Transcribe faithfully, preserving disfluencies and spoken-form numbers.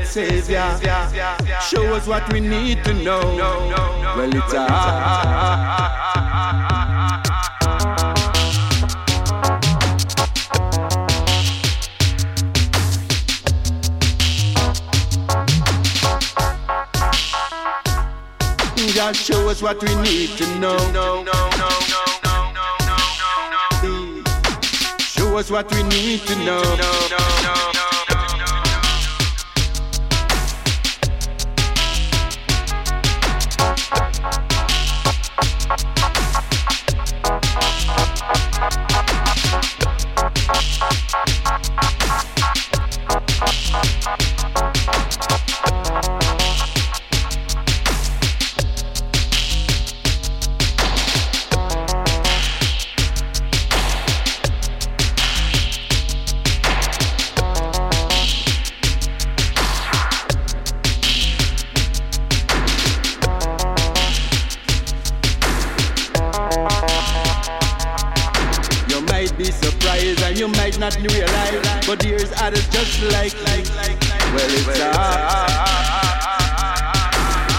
Savior. Show us what we need to know. Well, it's a just show us what we need to know. Show us what we need to know. You might not realize, but there's others just like, like, like, well, it's a